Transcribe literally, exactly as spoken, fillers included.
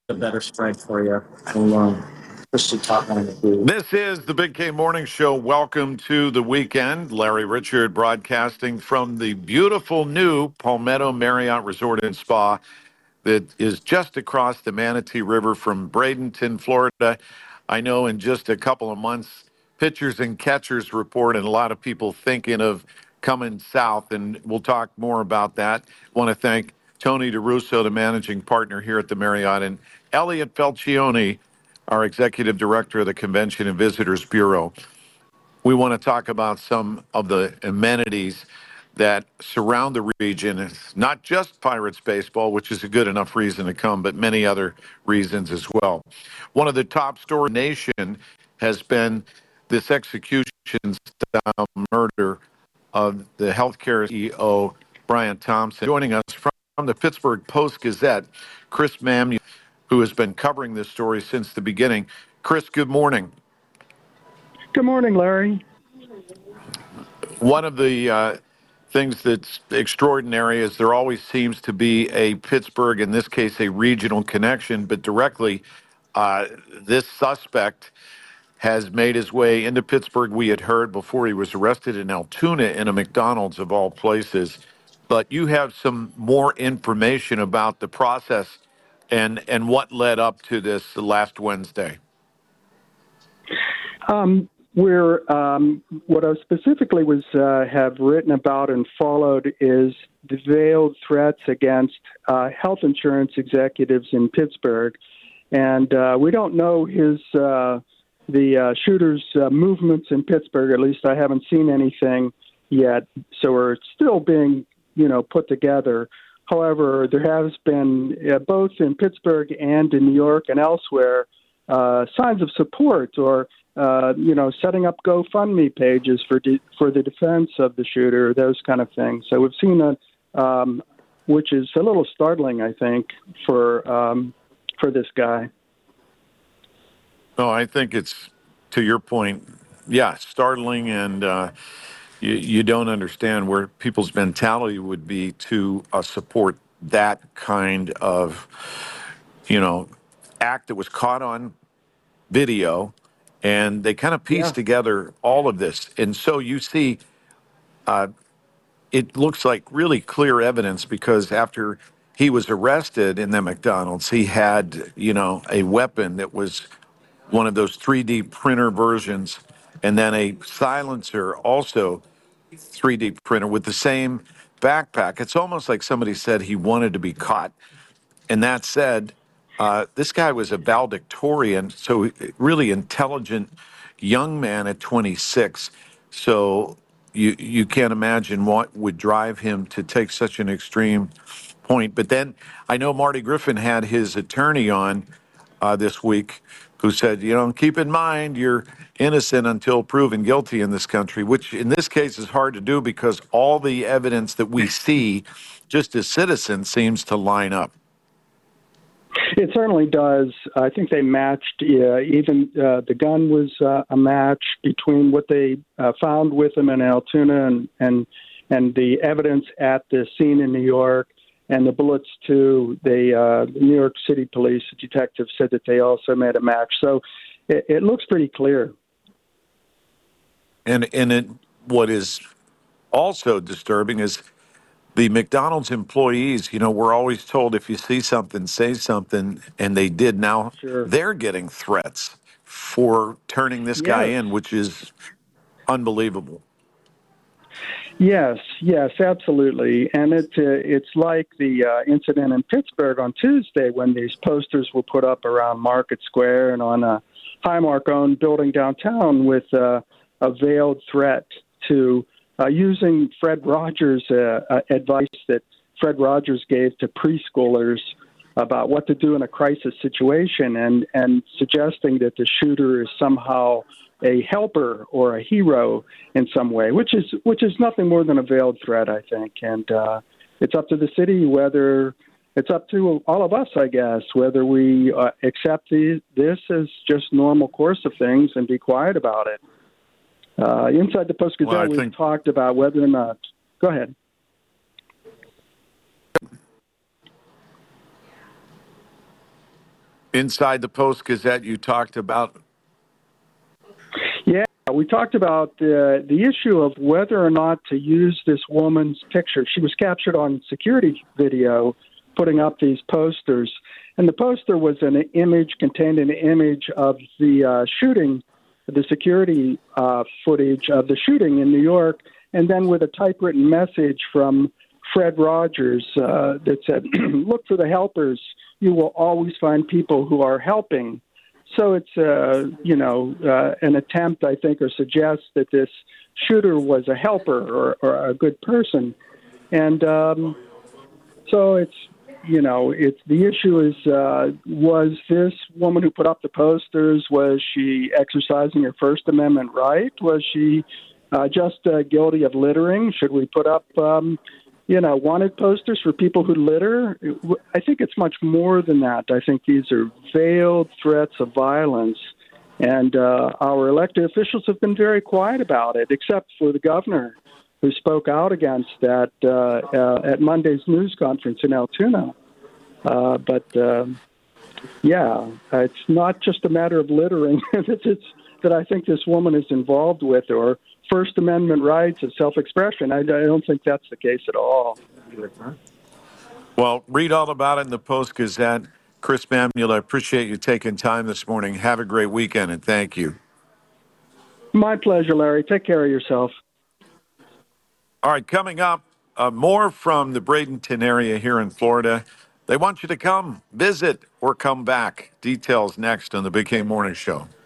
a better strike for you. We'll um, push the top line of food. This is the Big K Morning Show. Welcome to the weekend. Larry Richard broadcasting from the beautiful new Palmetto Marriott Resort and Spa that is just across the Manatee River from Bradenton, Florida. I know in just a couple of months, pitchers and catchers report, and a lot of people thinking of coming south, and we'll talk more about that. I want to thank Tony DeRusso, the managing partner here at the Marriott, and Elliot Felcione, our executive director of the Convention and Visitors Bureau. We want to talk about some of the amenities that surround the region. It's not just Pirates baseball, which is a good enough reason to come, but many other reasons as well. One of the top stories in the nation has been this execution style murder of the healthcare C E O, Brian Thompson. Joining us from the Pittsburgh Post-Gazette, Chris Mamney, who has been covering this story since the beginning. Chris, good morning. Good morning, Larry. One of the uh, things that's extraordinary is there always seems to be a Pittsburgh, in this case, a regional connection, but directly, uh, this suspect has made his way into Pittsburgh. We had heard before he was arrested in Altoona in a McDonald's of all places. But you have some more information about the process and, and what led up to this last Wednesday. Um, we're um, what I specifically was uh, have written about and followed is the veiled threats against uh, health insurance executives in Pittsburgh, and uh, we don't know his uh, the uh, shooter's uh, movements in Pittsburgh. At least I haven't seen anything yet, so we're still being you know put together. However, there has been uh, both in Pittsburgh and in New York and elsewhere uh, signs of support or Uh, you know, setting up GoFundMe pages for de- for the defense of the shooter, those kind of things. So we've seen a, um, which is a little startling, I think, for um, for this guy. No, I think it's, to your point, yeah, startling, and uh, you, you don't understand where people's mentality would be to uh, support that kind of, you know, act that was caught on video, and they kind of piece Yeah. together all of this. And so you see, uh, it looks like really clear evidence because after he was arrested in the McDonald's, he had, you know, a weapon that was one of those three D printer versions, and then a silencer, also three D printer with the same backpack. It's almost like somebody said he wanted to be caught. And that said, uh, this guy was a valedictorian, so really intelligent young man at twenty-six. So you you can't imagine what would drive him to take such an extreme point. But then I know Marty Griffin had his attorney on uh, this week who said, you know, keep in mind you're innocent until proven guilty in this country, which in this case is hard to do because all the evidence that we see just as citizens seems to line up. It certainly does. I think they matched. Uh, even uh, the gun was uh, a match between what they uh, found with him in Altoona and, and and the evidence at the scene in New York, and the bullets too. The, uh, the New York City police detective said that they also made a match. So it, it looks pretty clear. And and it, what is also disturbing is the McDonald's employees. You know, we're always told if you see something, say something, and they did. Now Sure. they're getting threats for turning this guy Yes. in, which is unbelievable. Yes, yes, absolutely. And it, uh, it's like the uh, incident in Pittsburgh on Tuesday when these posters were put up around Market Square and on a Highmark-owned building downtown with uh, a veiled threat to uh, using Fred Rogers' uh, uh, advice that Fred Rogers gave to preschoolers about what to do in a crisis situation, and, and suggesting that the shooter is somehow a helper or a hero in some way, which is which is nothing more than a veiled threat, I think. And uh, it's up to the city whether it's up to all of us, I guess, whether we uh, accept the, this as just normal course of things and be quiet about it. Uh, inside the Post-Gazette, Well, I we've think talked about whether or not. Go ahead. Inside the Post Gazette, you talked about. Yeah, we talked about uh, the issue of whether or not to use this woman's picture. She was captured on security video putting up these posters. And the poster was an image, contained an image of the uh, shooting, the security uh, footage of the shooting in New York, and then with a typewritten message from Fred Rogers uh, that said, look for the helpers. You will always find people who are helping. So it's, uh, you know, uh, an attempt, I think, or suggests that this shooter was a helper or, or a good person. And um, so it's, you know, it's the issue is, uh, was this woman who put up the posters, was she exercising her First Amendment right? Was she uh, just uh, guilty of littering? Should we put up, um, you know, wanted posters for people who litter? I think it's much more than that. I think these are veiled threats of violence. And uh, our elected officials have been very quiet about it, except for the governor, who spoke out against that uh, uh, at Monday's news conference in Altoona. Uh, but, uh, yeah, it's not just a matter of littering it's, that I think this woman is involved with, or First Amendment rights of self-expression. I, I don't think that's the case at all. Well, read all about it in the Post-Gazette. Chris Mamula, I appreciate you taking time this morning. Have a great weekend, and thank you. My pleasure, Larry. Take care of yourself. All right, coming up, uh, more from the Bradenton area here in Florida. They want you to come, visit, or come back. Details next on the Big K Morning Show.